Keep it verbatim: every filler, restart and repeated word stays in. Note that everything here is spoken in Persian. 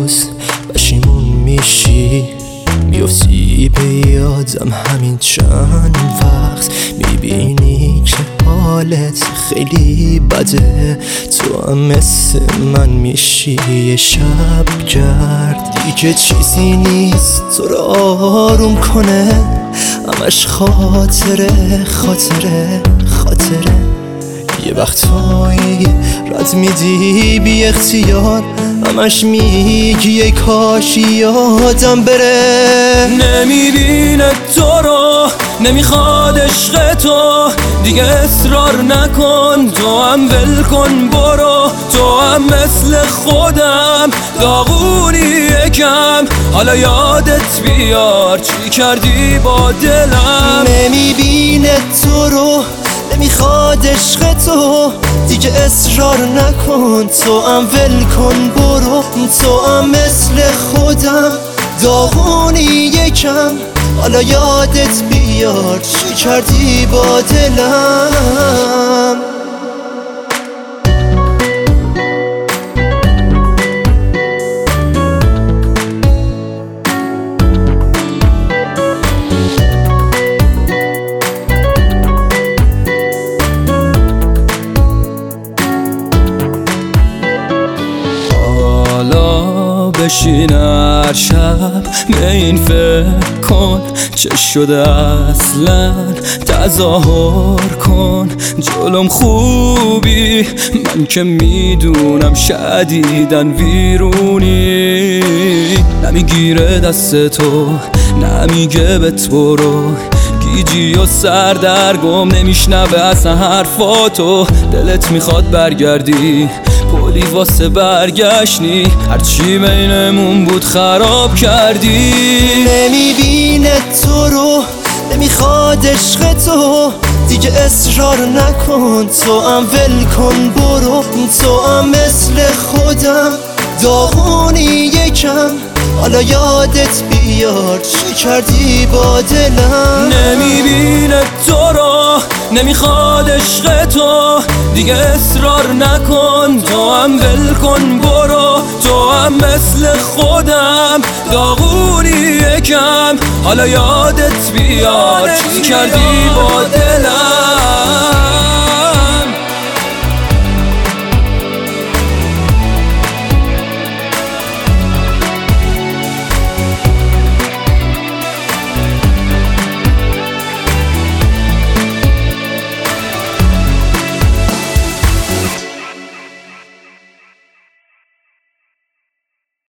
روز پشیمون میشی، میافتی به یادم همین چند وقت، میبینی که حالت خیلی بده، تو هم مثل من میشی یه شب گرد. دیگه چیزی نیست تو رو آروم کنه، همش خاطره خاطره خاطره. یه وقتایی رد میدی بی اختیار، همش میگی ای کاش یادم بره. نمیبینه تو رو، نمیخواد عشق تو، دیگه اصرار نکن، تو هم ول کن برو. تو هم مثل خودم داغونی یکم، حالا یادت بیار چی کردی با دلم. نمیبینه تو رو، نمیخواد عشق تو، دیگه اصرار نکن، تو هم ول کن برو. تو هم مثل خودم داغونی یکم، حالا یادت بیار چی کردی با دلم. بشین هر شب به این فکر کن، چه شده اصلا تظاهر کن. جلوم خوبی من که میدونم شدیدن ویرونی، نمیگیره دست تو نمیگه بهت برو، گیجی و سردرگم نمیشنوه اصلا حرفاتو. دلت میخواد برگردی پولی واسه برگشتنی، هرچی بینمون بود خراب کردی. نمیبینه تو رو، نمیخواد عشق تو، دیگه اصرار نکن، تو هم ول کن برو. تو هم مثل خودم داغونی یکم، حالا یادت بیار چی کردی با دلم. نمیبینه تو رو، نمیخواد عشق تو، دیگه اصرار نکن، تو هم ول کن برو. تو هم مثل خودم داغونی یکم، حالا یادت بیار چی کردی با دلم.